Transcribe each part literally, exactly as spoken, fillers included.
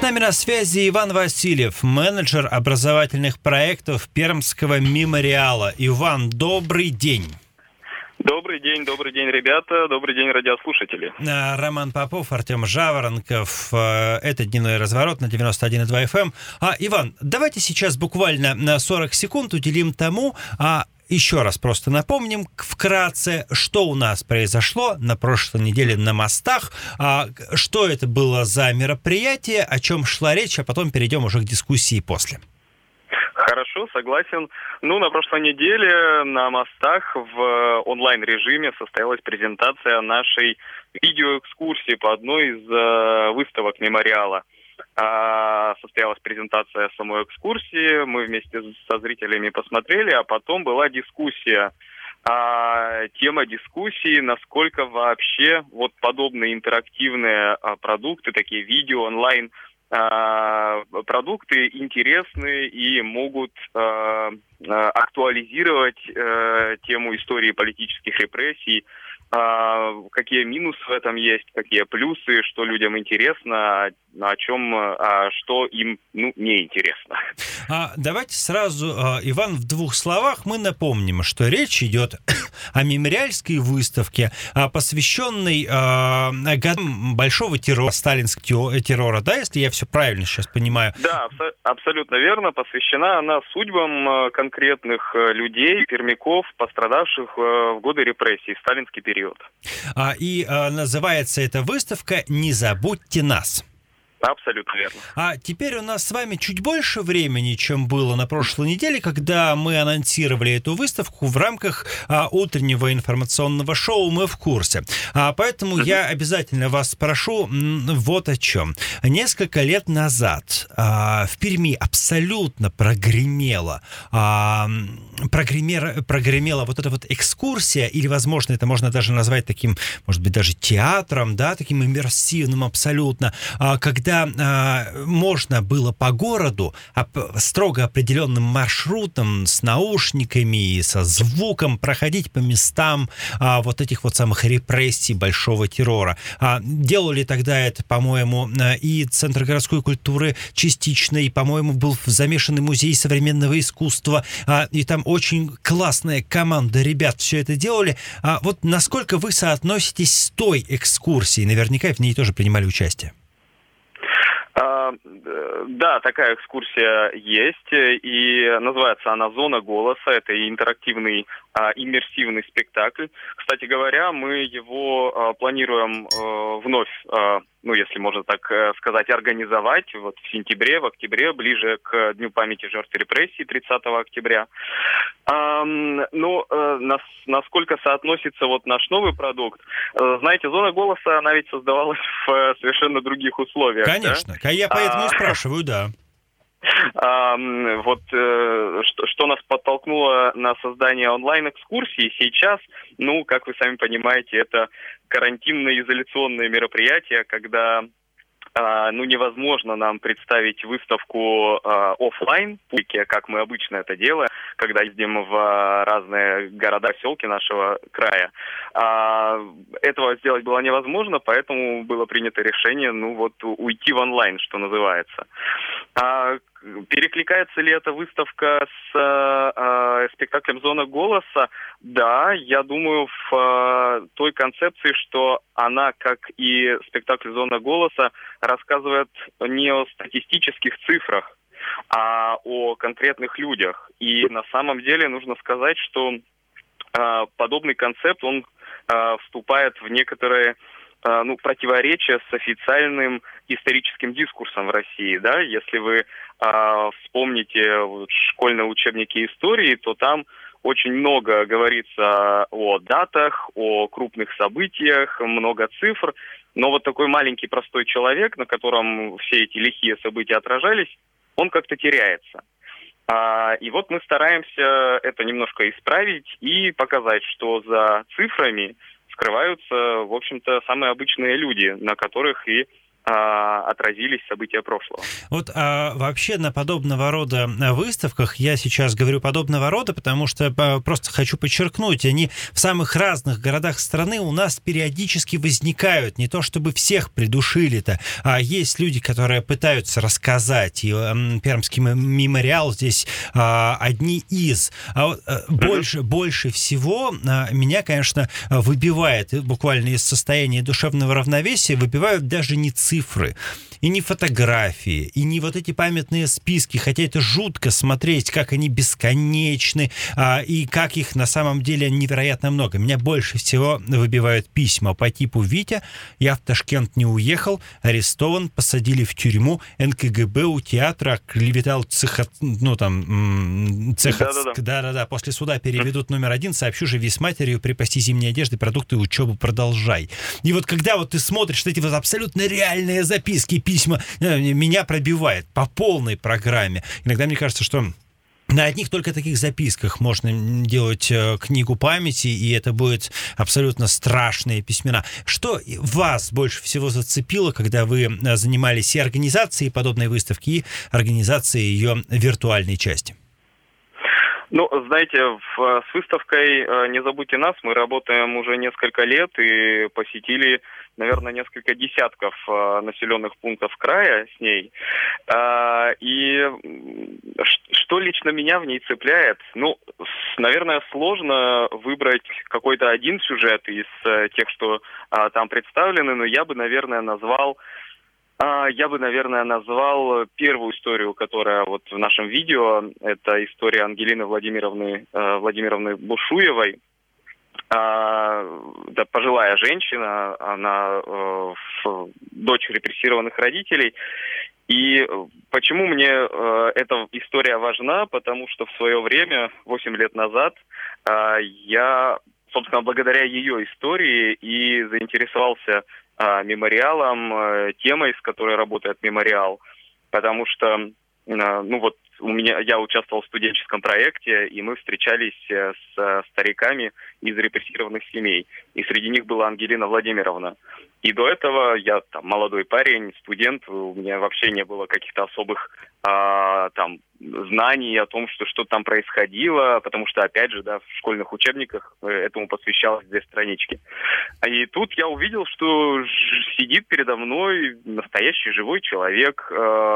нами на связи Иван Васильев, менеджер образовательных проектов Пермского мемориала. Иван, добрый день. Добрый день, добрый день, ребята, добрый день, радиослушатели. Роман Попов, Артем Жаворонков. Это «Дневной разворот» на девяносто один и два эф эм. А, Иван, давайте сейчас буквально на сорок секунд уделим тому, а еще раз просто напомним вкратце, что у нас произошло на прошлой неделе на мостах, а, что это было за мероприятие, о чем шла речь, а потом перейдем уже к дискуссии после. Хорошо, согласен. Ну, на прошлой неделе на мостах в онлайн-режиме состоялась презентация нашей видеоэкскурсии по одной из э, выставок мемориала. А, состоялась презентация самой экскурсии, мы вместе со зрителями посмотрели, а потом была дискуссия. А, тема дискуссии, насколько вообще вот подобные интерактивные а, продукты, такие видео, онлайн, а, продукты интересны и могут а, а, актуализировать а, тему истории политических репрессий. А, какие минусы в этом есть, какие плюсы, что людям интересно, о чем, а что им ну, не интересно. А, давайте сразу, Иван, в двух словах мы напомним, что речь идет о мемориальской выставке, посвященной годам большого террора, сталинского террора, да, если я все правильно сейчас понимаю? Да, абсо- абсолютно верно. Посвящена она судьбам конкретных людей, пермяков, пострадавших в годы репрессий, в сталинский период. А, и а, называется эта выставка «Не забудьте нас». Абсолютно верно. А теперь у нас с вами чуть больше времени, чем было на прошлой неделе, когда мы анонсировали эту выставку в рамках а, утреннего информационного шоу «Мы в курсе». А, поэтому mm-hmm. я обязательно вас спрошу м, вот о чем. Несколько лет назад а, в Перми абсолютно прогремела, а, прогремела, прогремела вот эта вот экскурсия, или, возможно, это можно даже назвать таким, может быть, даже театром, да, таким иммерсивным абсолютно, а, когда Когда э, можно было по городу оп- строго определенным маршрутом с наушниками и со звуком проходить по местам э, вот этих вот самых репрессий большого террора. А, делали тогда это, по-моему, э, и Центр городской культуры частично, и, по-моему, был замешанный музей современного искусства, э, и там очень классная команда ребят все это делали. А вот насколько вы соотноситесь с той экскурсией? Наверняка в ней тоже принимали участие. Да, такая экскурсия есть, и называется она «Зона голоса». Это интерактивный, а, иммерсивный спектакль. Кстати говоря, мы его а, планируем а, вновь, а, ну, если можно так сказать, организовать вот в сентябре, в октябре, ближе к Дню памяти жертв репрессий, тридцатого октября. А, ну, а, нас, насколько соотносится вот наш новый продукт? А, знаете, «Зона голоса», она ведь создавалась в совершенно других условиях. Конечно, да? я поэтому а... и спрашиваю, да. А, вот э, что, что нас подтолкнуло на создание онлайн-экскурсии сейчас, ну, как вы сами понимаете, это карантинно-изоляционное мероприятие, когда а, ну, невозможно нам представить выставку а, офлайн, публике, как мы обычно это делаем, когда ездим в разные города, селки нашего края. А, этого сделать было невозможно, поэтому было принято решение, ну, вот, уйти в онлайн, что называется. А, перекликается ли эта выставка с э, спектаклем «Зона голоса»? Да, я думаю, в э, той концепции, что она, как и спектакль «Зона голоса», рассказывает не о статистических цифрах, а о конкретных людях. И на самом деле нужно сказать, что э, подобный концепт, он э, вступает в некоторые ну, противоречия с официальным историческим дискурсом в России, да, если вы э, вспомните вот, школьные учебники истории, то там очень много говорится о датах, о крупных событиях, много цифр, но вот такой маленький простой человек, на котором все эти лихие события отражались, он как-то теряется. А, и вот мы стараемся это немножко исправить и показать, что за цифрами скрываются, в общем-то, самые обычные люди, на которых и отразились события прошлого. Вот а, вообще на подобного рода выставках, я сейчас говорю подобного рода, потому что просто хочу подчеркнуть, они в самых разных городах страны у нас периодически возникают, не то чтобы всех придушили-то, а есть люди, которые пытаются рассказать, и а, Пермский мемориал здесь а, одни из. А вот, а, больше, больше всего а, меня, конечно, выбивает буквально из состояния душевного равновесия, выбивают даже не цифры, цифры, и не фотографии, и не вот эти памятные списки, хотя это жутко смотреть, как они бесконечны, а, и как их на самом деле невероятно много. Меня больше всего выбивают письма по типу: «Витя, я в Ташкент не уехал, арестован, посадили в тюрьму, эн ка гэ бэ у театра клеветал цеха, ну там, цеха, да-да-да, после суда переведут номер один, сообщу же весь матерью, припасти зимние одежды, продукты, учебу продолжай». И вот когда вот ты смотришь эти вот абсолютно реальные записки, письма, меня пробивает по полной программе. Иногда мне кажется, что на одних только таких записках можно делать книгу памяти, и это будет абсолютно страшные письмена. Что вас больше всего зацепило, когда вы занимались и организацией подобной выставки, и организацией ее виртуальной части? Ну, знаете, в, с выставкой «Не забудьте нас» мы работаем уже несколько лет и посетили, наверное, несколько десятков э, населенных пунктов края с ней. Э, и что лично меня в ней цепляет? Ну, с, наверное, сложно выбрать какой-то один сюжет из э, тех, что э, там представлены, но я бы, наверное, назвал Я бы, наверное, назвал первую историю, которая вот в нашем видео. Это история Ангелины Владимировны, Владимировны Бушуевой. Да, пожилая женщина, она дочь репрессированных родителей. И почему мне эта история важна? Потому что в свое время, восемь лет назад, я, собственно, благодаря ее истории и заинтересовался мемориалом, темой, с которой работает мемориал, потому что, ну вот, у меня, я участвовал в студенческом проекте, и мы встречались с стариками из репрессированных семей, и среди них была Ангелина Владимировна. И до этого я там молодой парень, студент, у меня вообще не было каких-то особых а, там знаний о том, что что там происходило, потому что, опять же, да, в школьных учебниках этому посвящалось две странички. И тут я увидел, что сидит передо мной настоящий живой человек.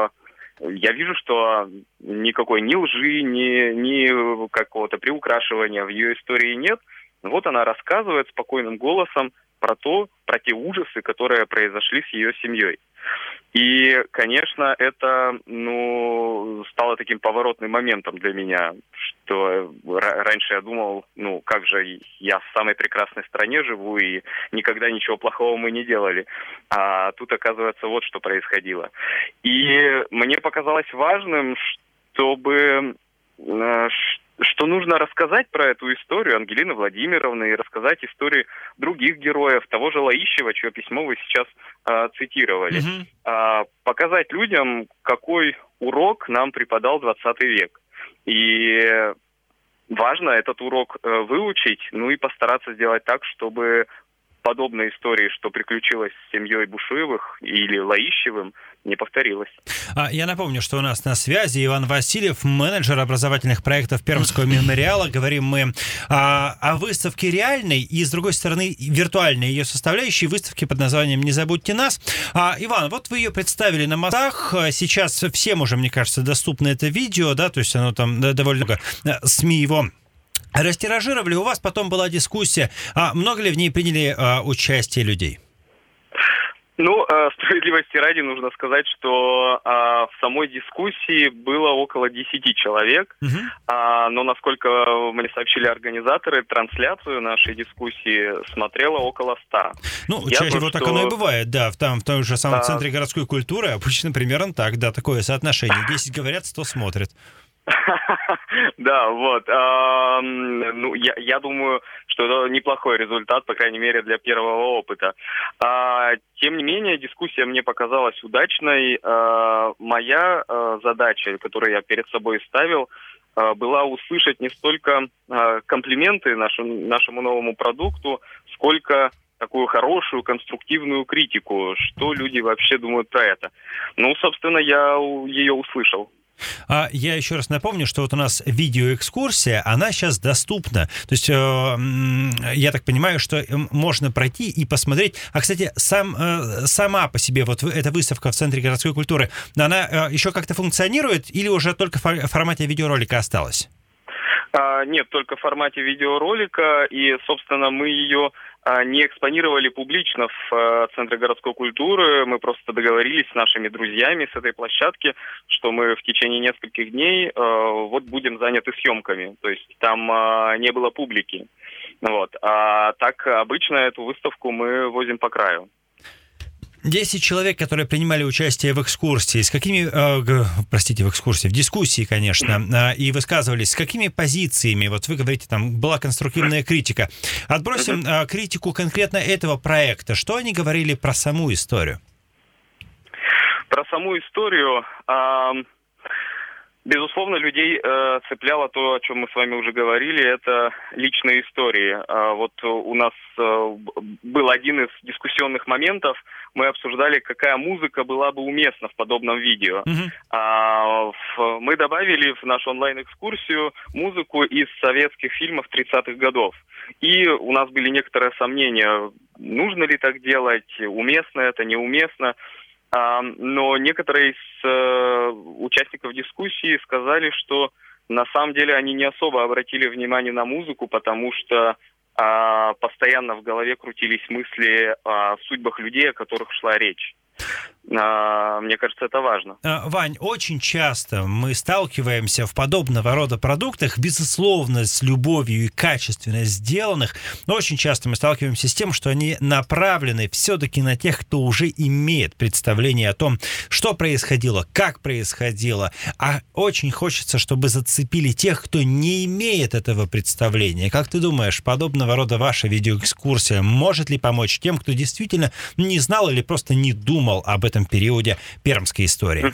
Я вижу, что никакой ни лжи, ни, ни какого-то приукрашивания в ее истории нет. Вот она рассказывает спокойным голосом про то, про те ужасы, которые произошли с ее семьей. И, конечно, это, ну, стало таким поворотным моментом для меня, что раньше я думал, ну, как же я в самой прекрасной стране живу, и никогда ничего плохого мы не делали. А тут, оказывается, вот что происходило. И мне показалось важным, чтобы... что нужно рассказать про эту историю Ангелины Владимировны и рассказать истории других героев, того же Лаищева, чье письмо вы сейчас а, цитировали. Mm-hmm. А, показать людям, какой урок нам преподал двадцатый век. И важно этот урок э, выучить, ну и постараться сделать так, чтобы подобные истории, что приключилось с семьей Бушуевых или Лаищевым, не повторилось. Я напомню, что у нас на связи Иван Васильев, менеджер образовательных проектов Пермского мемориала. Говорим мы о, о выставке реальной и, с другой стороны, виртуальной ее составляющей, выставки под названием «Не забудьте нас». А, Иван, вот вы ее представили на мостах. Сейчас всем уже, мне кажется, доступно это видео, да, то есть оно там довольно много СМИ его растиражировали. У вас потом была дискуссия. А много ли в ней приняли а, участие людей? Ну, справедливости ради нужно сказать, что а, в самой дискуссии было около десяти человек, угу. а, но, насколько мне сообщили организаторы, трансляцию нашей дискуссии смотрело около ста. Ну, Я чаще всего что... так оно и бывает, да, в, там, в том же самом а... центре городской культуры обычно примерно так, да, такое соотношение. десять говорят, сто смотрят. Да, вот. Ну, я, я думаю, что это неплохой результат, по крайней мере, для первого опыта. Тем не менее, дискуссия мне показалась удачной. Моя задача, которую я перед собой ставил, была услышать не столько комплименты нашему, нашему новому продукту, сколько такую хорошую, конструктивную критику, что люди вообще думают про это. Ну, собственно, я ее услышал. А я еще раз напомню, что вот у нас видеоэкскурсия, она сейчас доступна. То есть, э, я так понимаю, что можно пройти и посмотреть. А, кстати, сам, э, сама по себе вот эта выставка в Центре городской культуры, она э, еще как-то функционирует или уже только в формате видеоролика осталась? А, нет, только в формате видеоролика, и, собственно, мы ее а, не экспонировали публично в а, Центре городской культуры. Мы просто договорились с нашими друзьями с этой площадки, что мы в течение нескольких дней а, вот будем заняты съемками. То есть там а, не было публики. Вот. А так обычно эту выставку мы возим по краю. Десять человек, которые принимали участие в экскурсии, с какими, э, простите, в экскурсии, в дискуссии, конечно, э, и высказывались, с какими позициями, вот вы говорите, там была конструктивная критика. Отбросим э, критику конкретно этого проекта. Что они говорили про саму историю? Про саму историю... Э... Безусловно, людей э, цепляло то, о чем мы с вами уже говорили, это личные истории. А вот у нас э, был один из дискуссионных моментов, мы обсуждали, какая музыка была бы уместна в подобном видео. Mm-hmm. А, в, мы добавили в нашу онлайн-экскурсию музыку из советских фильмов тридцатых годов. И у нас были некоторые сомнения, нужно ли так делать, уместно это, неуместно. Но некоторые из э, участников дискуссии сказали, что на самом деле они не особо обратили внимание на музыку, потому что э, постоянно в голове крутились мысли о судьбах людей, о которых шла речь. Мне кажется, это важно. Вань, очень часто мы сталкиваемся в подобного рода продуктах, безусловно, с любовью и качественно сделанных, но очень часто мы сталкиваемся с тем, что они направлены все-таки на тех, кто уже имеет представление о том, что происходило, как происходило, а очень хочется, чтобы зацепили тех, кто не имеет этого представления. Как ты думаешь, подобного рода ваша видеоэкскурсия может ли помочь тем, кто действительно не знал или просто не думал об этом периоде пермской истории?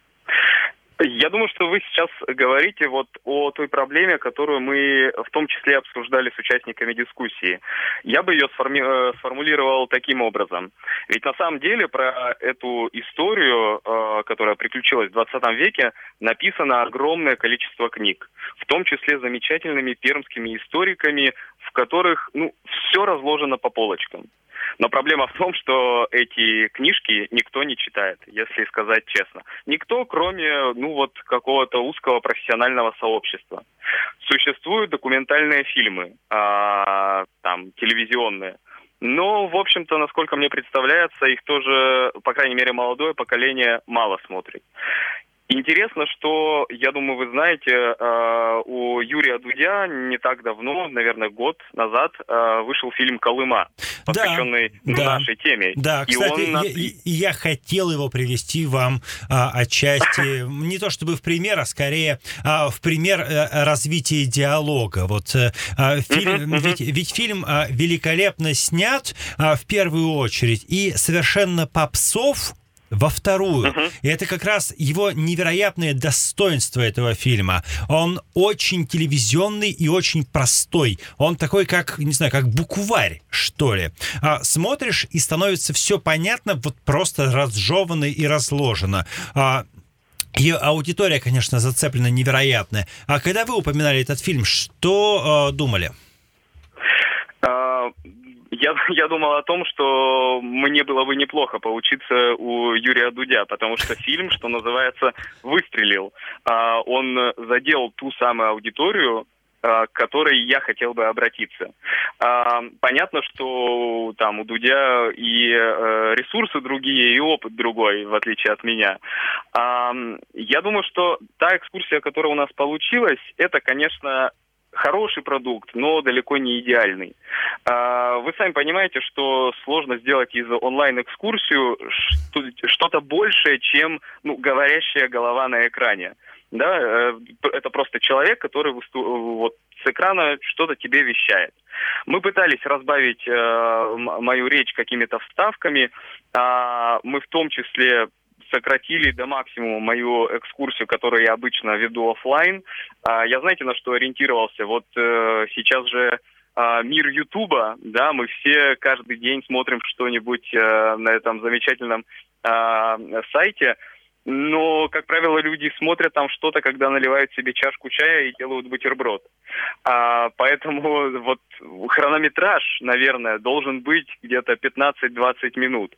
Я думаю, что вы сейчас говорите вот о той проблеме, которую мы в том числе обсуждали с участниками дискуссии. Я бы ее сформи- сформулировал таким образом. Ведь на самом деле про эту историю, которая приключилась в двадцатом веке, написано огромное количество книг, в том числе замечательными пермскими историками, в которых ну, все разложено по полочкам. Но проблема в том, что эти книжки никто не читает, если сказать честно. Никто, кроме, ну вот, какого-то узкого профессионального сообщества. Существуют документальные фильмы, а, там, телевизионные. Но, в общем-то, насколько мне представляется, их тоже, по крайней мере, молодое поколение мало смотрит. Интересно, что, я думаю, вы знаете, у Юрия Дудя не так давно, наверное, год назад, вышел фильм «Колыма», посвященный да, да, нашей теме. Да, и кстати, он... я, я хотел его привести вам а, отчасти, не то чтобы в пример, а скорее а, в пример а, развития диалога. Вот а, фильм, uh-huh, ведь, uh-huh. ведь фильм а, великолепно снят а, в первую очередь и совершенно попсов во вторую. Uh-huh. И это как раз его невероятное достоинство этого фильма. Он очень телевизионный и очень простой. Он такой, как, не знаю, как букварь, что ли. А, смотришь, и становится все понятно, вот просто разжевано и разложено. А, и аудитория, конечно, зацеплена невероятная. А когда вы упоминали этот фильм, что а, думали? Uh... Я, я думал о том, что мне было бы неплохо поучиться у Юрия Дудя, потому что фильм, что называется, выстрелил. Он задел ту самую аудиторию, к которой я хотел бы обратиться. Понятно, что там у Дудя и ресурсы другие, и опыт другой, в отличие от меня. Я думаю, что та экскурсия, которая у нас получилась, это, конечно, хороший продукт, но далеко не идеальный. Вы сами понимаете, что сложно сделать из онлайн-экскурсию что-то большее, чем ну, говорящая голова на экране. Да? Это просто человек, который вот, с экрана что-то тебе вещает. Мы пытались разбавить э, мою речь какими-то вставками. Э, мы в том числе сократили до максимума мою экскурсию, которую я обычно веду офлайн. Я, знаете, на что ориентировался? Вот сейчас же а, мир Ютуба, да, мы все каждый день смотрим что-нибудь а, на этом замечательном а, сайте, но, как правило, люди смотрят там что-то, когда наливают себе чашку чая и делают бутерброд. А, поэтому вот хронометраж, наверное, должен быть где-то пятнадцать-двадцать минут.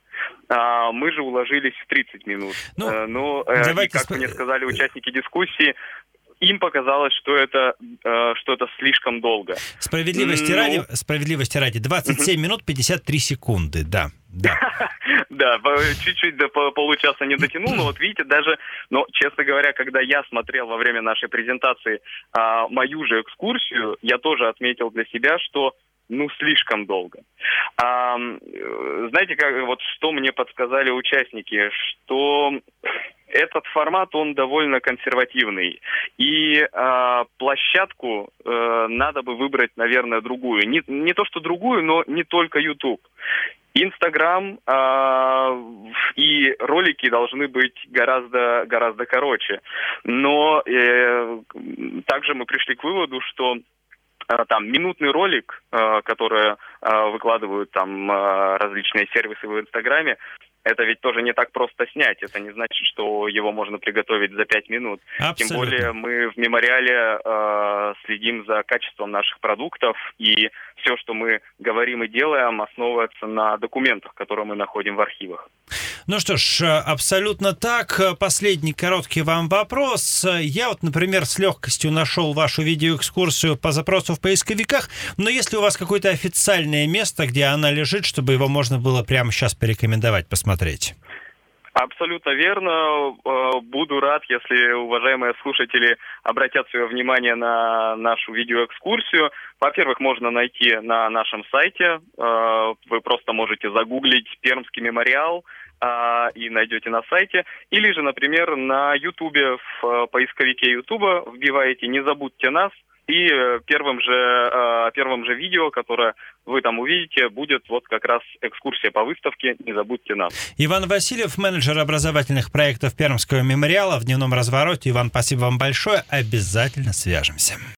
А, мы же уложились в тридцать минут. Ну, а, ну и, как сп... мне сказали участники дискуссии, им показалось, что это, э, что это слишком долго. Справедливости, ну... ради, справедливости ради, двадцать семь минут пятьдесят три секунды, да. Да, да, чуть-чуть до получаса не дотянул, но вот видите, даже, но, честно говоря, когда я смотрел во время нашей презентации а, мою же экскурсию, я тоже отметил для себя, что ну, слишком долго. А, знаете, как, вот что мне подсказали участники, что этот формат, он довольно консервативный. И а, площадку а, надо бы выбрать, наверное, другую. Не, не то, что другую, но не только YouTube. Инстаграм э, и ролики должны быть гораздо, гораздо короче. Но э, также мы пришли к выводу, что э, там минутный ролик, э, который э, выкладывают там э, различные сервисы в Инстаграме, это ведь тоже не так просто снять. Это не значит, что его можно приготовить за пять минут. Абсолютно. Тем более мы в мемориале э, следим за качеством наших продуктов, и все, что мы говорим и делаем, основывается на документах, которые мы находим в архивах. Ну что ж, абсолютно так. Последний короткий вам вопрос. Я вот, например, с легкостью нашел вашу видеоэкскурсию по запросу в поисковиках, но есть ли у вас какое-то официальное место, где она лежит, чтобы его можно было прямо сейчас порекомендовать, посмотреть? Абсолютно верно. Буду рад, если уважаемые слушатели обратят свое внимание на нашу видеоэкскурсию. Во-первых, можно найти на нашем сайте. Вы просто можете загуглить «Пермский мемориал» и найдете на сайте. Или же, например, на Ютубе, в поисковике Ютуба вбиваете «Не забудьте нас», и первым же, первым же видео, которое вы там увидите, будет вот как раз экскурсия по выставке «Не забудьте нас». Иван Васильев, менеджер образовательных проектов Пермского мемориала в дневном развороте. Иван, спасибо вам большое. Обязательно свяжемся.